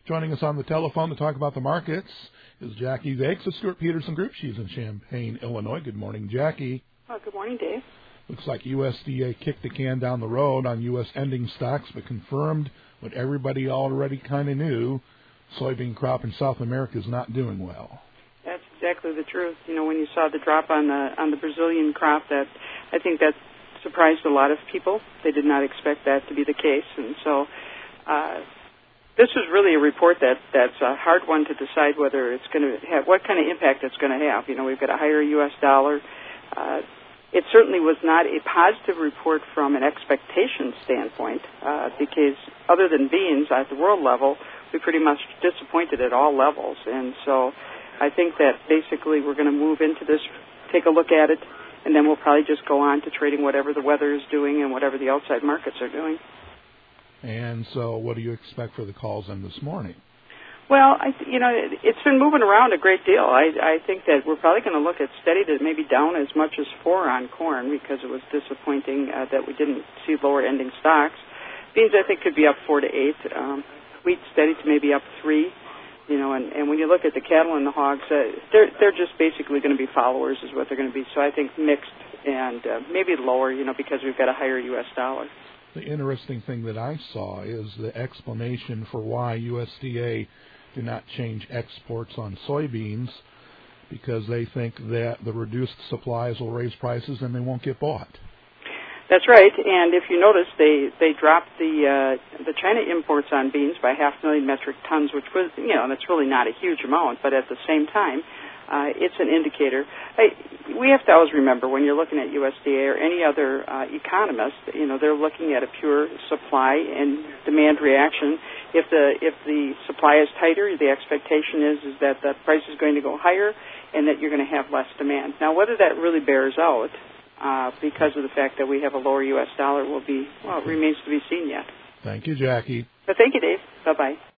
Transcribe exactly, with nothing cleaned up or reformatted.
Joining us on the telephone to talk about the markets is Jackie Zakes of Stewart Peterson Group. She's in Champaign, Illinois. Good morning, Jackie. Oh, good morning, Dave. Looks like U S D A kicked the can down the road on U S ending stocks, but confirmed what everybody already kind of knew. Soybean crop in South America is not doing well. That's exactly the truth. You know, when you saw the drop on the on the Brazilian crop, that I think that surprised a lot of people. They did not expect that to be the case, and so uh, this is really a report that that's a hard one to decide whether it's going to have what kind of impact it's going to have. You know, we've got a higher U S dollar. Uh, it certainly was not a positive report from an expectation standpoint, uh, because other than beans at the world level, we pretty much disappointed at all levels, and so I think that basically we're going to move into this, take a look at it, and then we'll probably just go on to trading whatever the weather is doing and whatever the outside markets are doing. And so what do you expect for the calls in this morning? Well, I, you know, it, it's been moving around a great deal. I, I think that we're probably going to look at steady to maybe down as much as four on corn because it was disappointing uh, that we didn't see lower ending stocks. Beans, I think, could be up four to eight. Um, wheat steady to maybe up three. You know, and, and when you look at the cattle and the hogs, uh, they're they're just basically going to be followers is what they're going to be. So I think mixed and uh, maybe lower, you know, because we've got a higher U S dollar. The interesting thing that I saw is the explanation for why U S D A did not change exports on soybeans, because they think that the reduced supplies will raise prices and they won't get bought. That's right, and if you notice, they they dropped the uh, the China imports on beans by half a million metric tons, which was, you know, that's really not a huge amount, but at the same time, uh, it's an indicator. I, we have to always remember when you're looking at U S D A or any other uh, economist, you know, they're looking at a pure supply and demand reaction. If the if the supply is tighter, the expectation is is that the price is going to go higher and that you're going to have less demand. Now, whether that really bears out, Uh, because of the fact that we have a lower U S dollar will be, well, it remains to be seen yet. Thank you, Jackie. But thank you, Dave. Bye-bye.